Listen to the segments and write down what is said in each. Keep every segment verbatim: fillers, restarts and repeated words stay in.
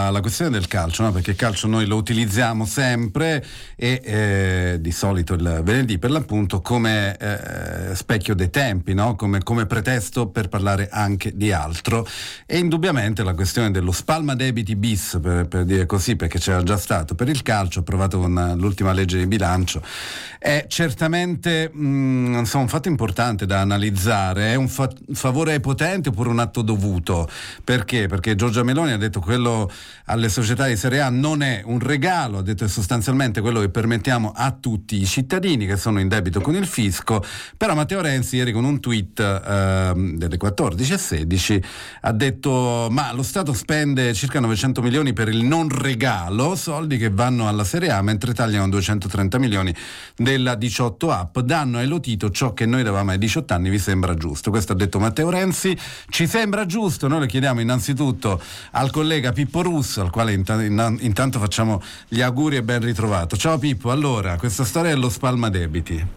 la, la questione del calcio, no? Perché il calcio noi lo utilizziamo sempre e eh, di solito il venerdì per l'appunto come eh, specchio dei tempi, no? Come, come pretesto per parlare anche di altro, e indubbiamente la questione dello spalma debiti bis, per, per dire così, perché c'era già stato per il calcio approvato con l'ultima legge di bilancio, è certamente mh, insomma, un fatto importante da analizzare. È un fa- favore potente oppure un atto dovuto? Perché? Perché Giorgia Meloni ha detto quello alle società di Serie A non è un regalo, ha detto è sostanzialmente quello che permettiamo a tutti i cittadini che sono in debito con il fisco. Però Matteo Renzi ieri con un tweet eh, delle quattordici e sedici ha detto ma lo Stato spende circa novecento milioni per il non regalo, soldi che vanno alla Serie A, mentre tagliano duecentotrenta milioni della diciotto Up, danno ai Lotito ciò che noi davamo ai diciotto anni. Vi sembra giusto? Questo ha detto Matteo Renzi. Ci sembra giusto? Noi le chiediamo innanzitutto al collega Pippo Russo, al quale int- in- intanto facciamo gli auguri e ben ritrovato. Ciao Pippo, allora, questa storia dello spalma debiti.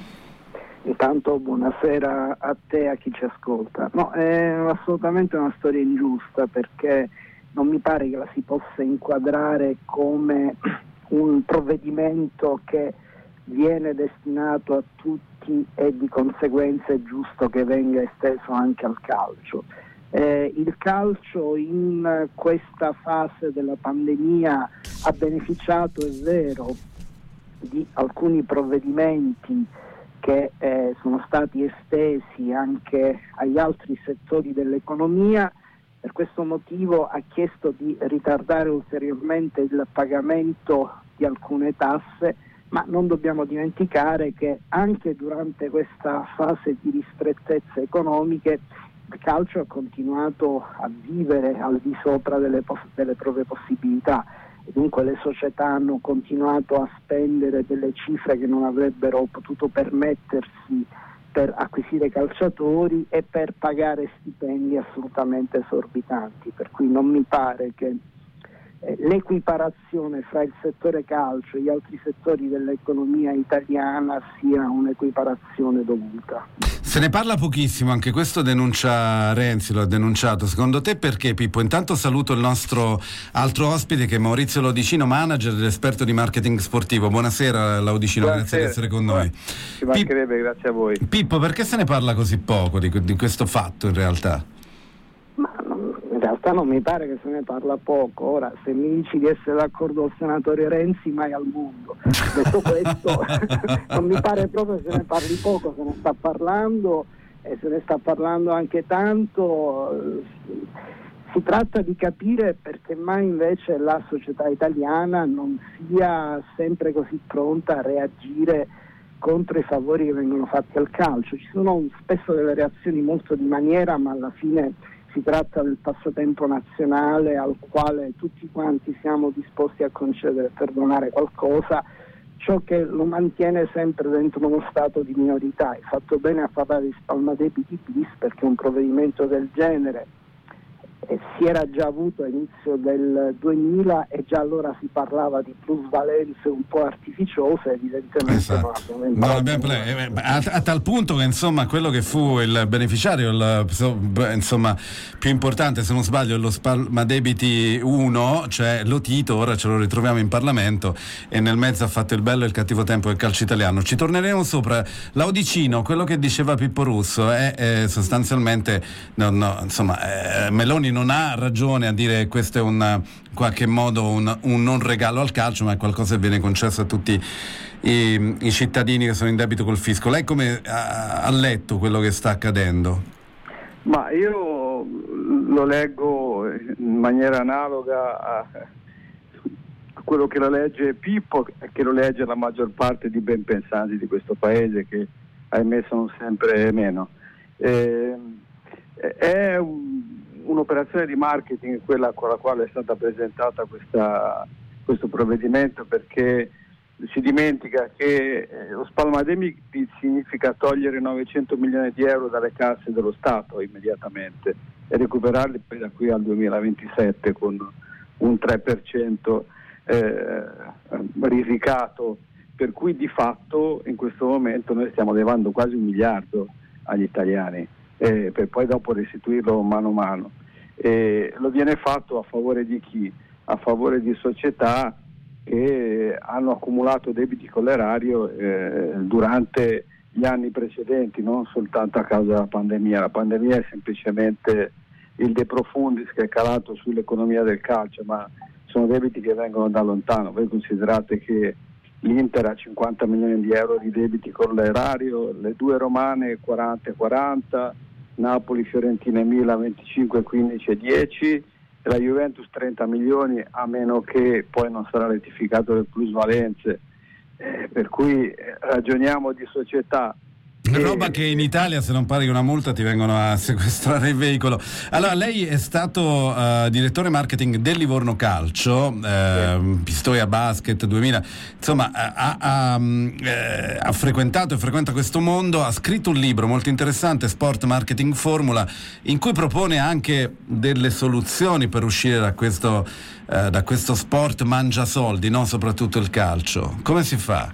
Intanto buonasera a te e a chi ci ascolta. No, è assolutamente una storia ingiusta, perché non mi pare che la si possa inquadrare come un provvedimento che viene destinato a tutti e di conseguenza è giusto che venga esteso anche al calcio. Eh, il calcio in questa fase della pandemia ha beneficiato, è vero, di alcuni provvedimenti che eh, sono stati estesi anche agli altri settori dell'economia. Per questo motivo ha chiesto di ritardare ulteriormente il pagamento di alcune tasse, ma non dobbiamo dimenticare che anche durante questa fase di ristrettezze economiche il calcio ha continuato a vivere al di sopra delle, poss- delle proprie possibilità, e dunque le società hanno continuato a spendere delle cifre che non avrebbero potuto permettersi per acquisire calciatori e per pagare stipendi assolutamente esorbitanti, per cui non mi pare che eh, l'equiparazione fra il settore calcio e gli altri settori dell'economia italiana sia un'equiparazione dovuta. Se ne parla pochissimo, anche questo denuncia Renzi, lo ha denunciato. Secondo te perché, Pippo? Intanto saluto il nostro altro ospite che è Maurizio Laudicino, manager ed esperto di marketing sportivo. Buonasera Laudicino, Buonasera. Grazie di essere con noi. Ci mancherebbe, Pip- grazie a voi. Pippo, perché se ne parla così poco di, di questo fatto in realtà? Ma non, in realtà non mi pare che se ne parla poco. Ora, se mi dici di essere d'accordo al senatore Renzi, mai al mondo. Detto questo, non mi pare proprio che se ne parli poco, se ne sta parlando e se ne sta parlando anche tanto. Si tratta di capire perché mai invece la società italiana non sia sempre così pronta a reagire contro i favori che vengono fatti al calcio. Ci sono spesso delle reazioni molto di maniera, ma alla fine si tratta del passatempo nazionale al quale tutti quanti siamo disposti a concedere e perdonare qualcosa, ciò che lo mantiene sempre dentro uno stato di minorità. Hai fatto bene a parlare di spalma debiti bis, perché un provvedimento del genere eh, si era già avuto all'inizio del duemila e già allora si parlava di plusvalenze un po' artificiose, evidentemente esatto. non no, abbiamo pre- a, a tal punto che insomma quello che fu il beneficiario il, insomma più importante, se non sbaglio, è lo spalma debiti uno, cioè Lotito, ora ce lo ritroviamo in Parlamento e nel mezzo ha fatto il bello e il cattivo tempo del calcio italiano. Ci torneremo sopra. Laudicino, quello che diceva Pippo Russo è, è sostanzialmente no, no, insomma eh, Meloni non ha ragione a dire questo è un, in qualche modo un, un non regalo al calcio, ma è qualcosa che viene concesso a tutti i, i cittadini che sono in debito col fisco. Lei come ha, ha letto quello che sta accadendo? Ma io lo leggo in maniera analoga a, a quello che lo legge Pippo e che lo legge la maggior parte di ben pensanti di questo paese, che ahimè sono sempre meno. Eh, è un un'operazione di marketing quella con la quale è stata presentata questa, questo provvedimento, perché si dimentica che eh, lo spalma debiti significa togliere novecento milioni di euro dalle casse dello Stato immediatamente e recuperarli poi da qui al duemilaventisette con un tre per cento eh, risicato, per cui di fatto in questo momento noi stiamo levando quasi un miliardo agli italiani eh, per poi dopo restituirlo mano a mano. E lo viene fatto a favore di chi? a favore di società che hanno accumulato debiti con l'erario eh, durante gli anni precedenti, non soltanto a causa della pandemia. La pandemia è semplicemente il de profundis che è calato sull'economia del calcio, ma sono debiti che vengono da lontano. Voi considerate che l'Inter ha cinquanta milioni di euro di debiti con l'erario, le due romane quaranta e quaranta, Napoli, Fiorentina e Milan venticinque, quindici e dieci, e la Juventus trenta milioni, a meno che poi non sarà rettificato le plusvalenze, eh, per cui eh, ragioniamo di società. Roba che in Italia, se non paghi una multa, ti vengono a sequestrare il veicolo. Allora, lei è stato uh, direttore marketing del Livorno Calcio, uh, Pistoia Basket duemila, insomma ha, ha, eh, ha frequentato e frequenta questo mondo, ha scritto un libro molto interessante, Sport Marketing Formula, in cui propone anche delle soluzioni per uscire da questo, uh, da questo sport mangia soldi, no? Soprattutto il calcio. Come si fa?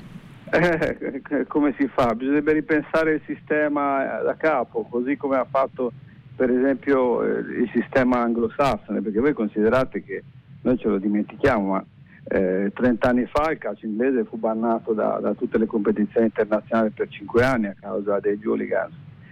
Eh, come si fa? Bisognerebbe ripensare il sistema da capo, così come ha fatto per esempio eh, il sistema anglosassone, perché voi considerate che noi ce lo dimentichiamo, ma eh, trenta anni fa il calcio inglese fu bannato da, da tutte le competizioni internazionali per cinque anni a causa degli hooligans,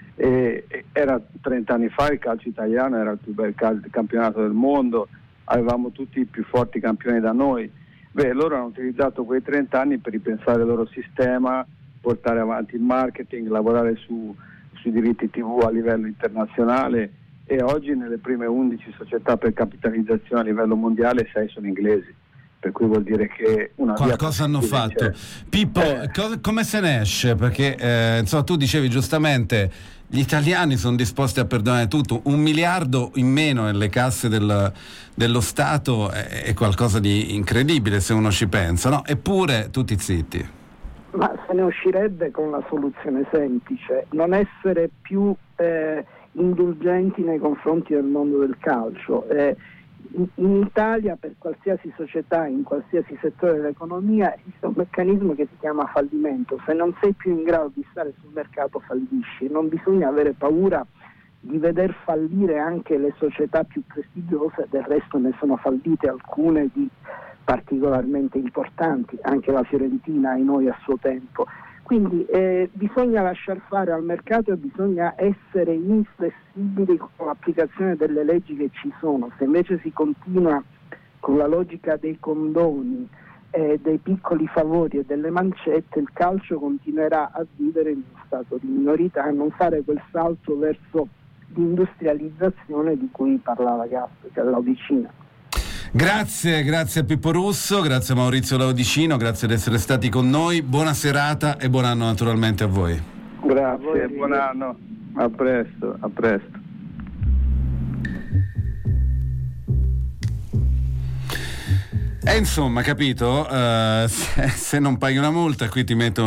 e, e era trenta anni fa il calcio italiano era il più bel cal- campionato del mondo, avevamo tutti i più forti campioni da noi. Beh, loro hanno utilizzato quei trenta anni per ripensare il loro sistema, portare avanti il marketing, lavorare su, sui diritti tivù a livello internazionale, e oggi nelle prime undici società per capitalizzazione a livello mondiale sei sono inglesi, per cui vuol dire che una qualcosa hanno fatto. C'è. Pippo, eh. co- come se ne esce? Perché eh, insomma, tu dicevi giustamente gli italiani sono disposti a perdonare tutto, un miliardo in meno nelle casse del, dello Stato è, è qualcosa di incredibile se uno ci pensa, no? Eppure tutti zitti. Ma se ne uscirebbe con la soluzione semplice, non essere più eh, indulgenti nei confronti del mondo del calcio. Eh, in, in Italia per qualsiasi società, in qualsiasi settore dell'economia esiste un meccanismo che si chiama fallimento. Se non sei più in grado di stare sul mercato fallisci. Non bisogna avere paura di veder fallire anche le società più prestigiose, del resto ne sono fallite alcune di particolarmente importanti, anche la Fiorentina ai noi a suo tempo. Quindi eh, bisogna lasciar fare al mercato e bisogna essere inflessibili con l'applicazione delle leggi che ci sono. Se invece si continua con la logica dei condoni, eh, dei piccoli favori e delle mancette, il calcio continuerà a vivere in uno stato di minorità e non fare quel salto verso l'industrializzazione di cui parlava Gasperi, Laudicina. Grazie, grazie a Pippo Russo, grazie a Maurizio Laudicino, grazie di essere stati con noi, buona serata e buon anno naturalmente a voi. Grazie, a voi, buon anno, a presto, a presto. E insomma, capito, uh, se, se non paghi una multa qui ti metto